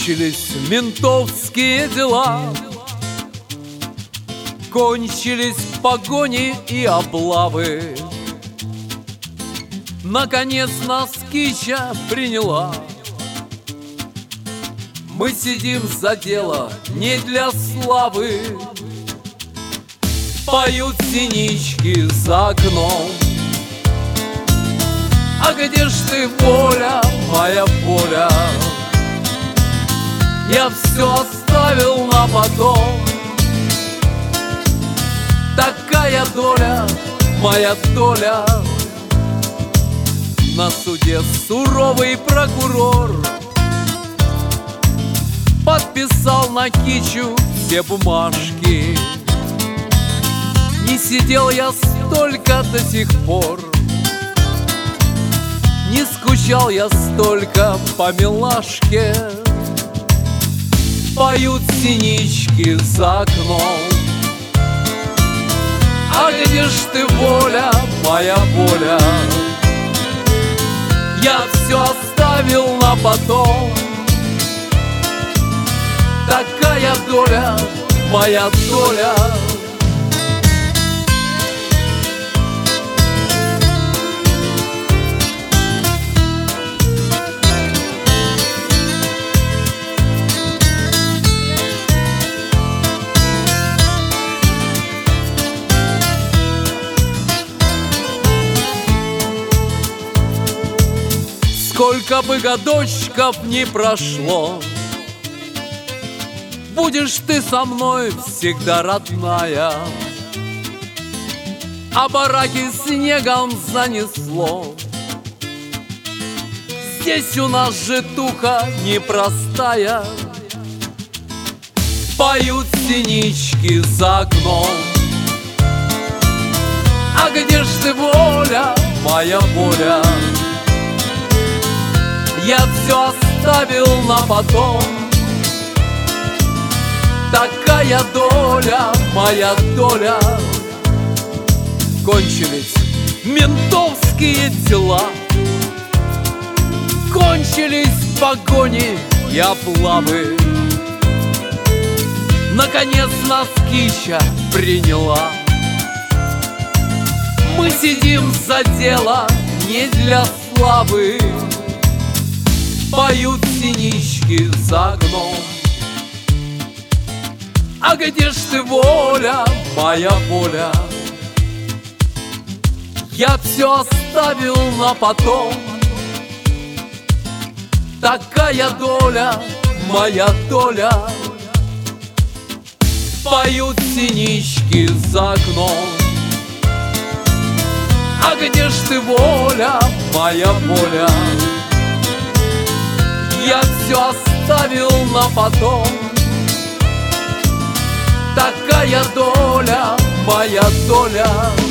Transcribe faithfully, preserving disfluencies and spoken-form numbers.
Кончились ментовские дела, кончились погони и облавы. Наконец нас кича приняла. Мы сидим за дело не для славы. Поют синички за окном. А где ж ты, воля, моя воля? Я все оставил на потом. Такая доля, моя доля. На суде суровый прокурор подписал на кичу все бумажки. Не сидел я столько до сих пор, не скучал я столько по милашке. Поют синички за окном. А где ж ты, воля, моя воля? Я все оставил на потом. Такая доля, моя доля. Сколько бы годочков не прошло, будешь ты со мной всегда, родная. А бараки снегом занесло. Здесь у нас житуха непростая. Поют синички за окном. А где ж ты, воля, моя воля? Я все оставил на потом. Такая доля, моя доля. Кончились ментовские дела, кончились погони и облавы. Наконец нас кича приняла. Мы сидим за дело не для славы. Поют синички за окном. А где ж ты, воля, моя воля? Я все оставил на потом. Такая доля, моя доля. Поют синички за окном. А где ж ты, воля, моя воля? Я все оставил на потом. Такая доля, моя доля.